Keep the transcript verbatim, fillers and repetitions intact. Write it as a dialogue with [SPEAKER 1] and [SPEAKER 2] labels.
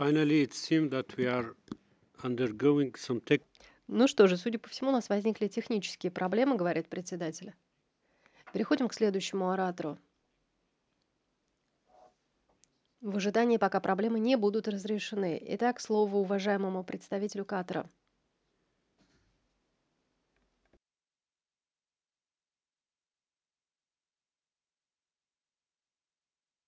[SPEAKER 1] Finally, it seemed that we are undergoing some tech.
[SPEAKER 2] Ну что же, судя по всему, у нас возникли технические проблемы, говорит председатель. Переходим к следующему оратору. В ожидании, пока проблемы не будут разрешены. Итак, слово уважаемому представителю Катара.